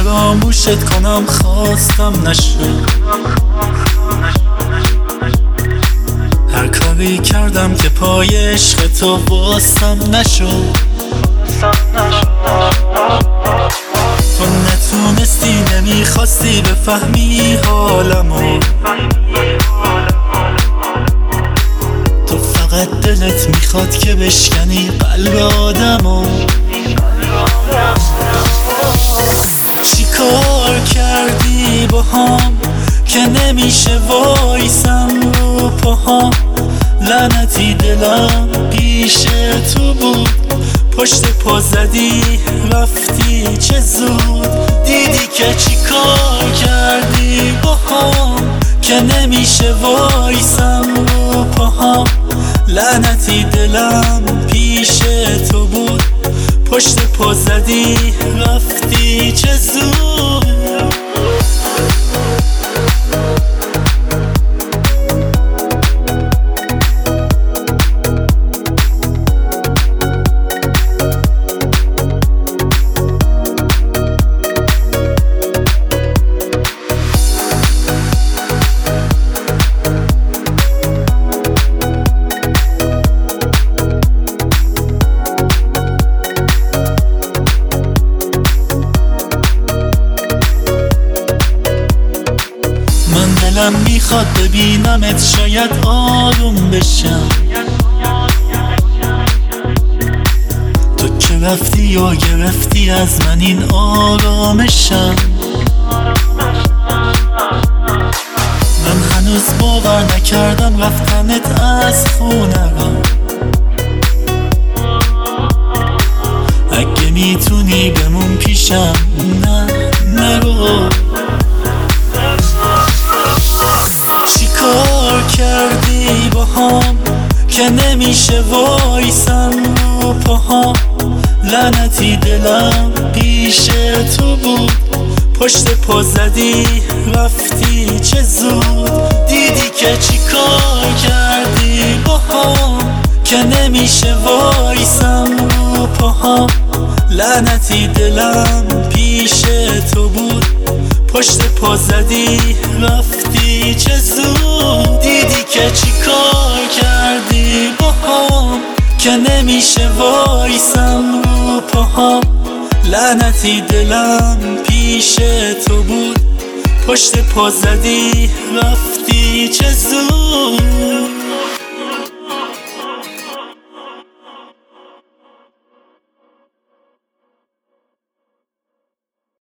فراموشت کنم خواستم نشد. هر کاری کردم که پای عشق تو واسم نشد. تو نتونستی نمیخواستی بفهمی حالمو، تو فقط دلت میخواد که بشکنی قلب آدمو. چی کار کردی با هم که نمیشه وایسم رو پاهام؟ لعنتی دلم پیش تو بود، پشت پا زدی رفتی چه زود. دیدی که چی کار کردی با هم که نمیشه وایسم رو پاهام؟ لعنتی دلم پیش تو بود، پشت پا زدی رفتی چه زود. دلم میخواد ببینمت شاید آروم بشم. تو که رفتی و گرفتی از من این آرامشم. من هنوز باور نکردم رفتنت از خونم. اگه میتونی بمون پیشم نه نرو. چی کار کردی با هم که نمیشه وایسم رو پاهام؟ لعنتی دلم پیش تو بود، پشت پا زدی رفتی چه زود. دیدی که چی کار کردی با هم که نمیشه وایسم رو پاهام؟ لعنتی دلم پیش تو بود، پشت پا زدی رفتی چه زود. دیدی که چی کار کردی با هم که نمیشه وایسم رو پاهام؟ لعنتی دلم پیش تو بود، پشت پا زدی رفتی چه زود.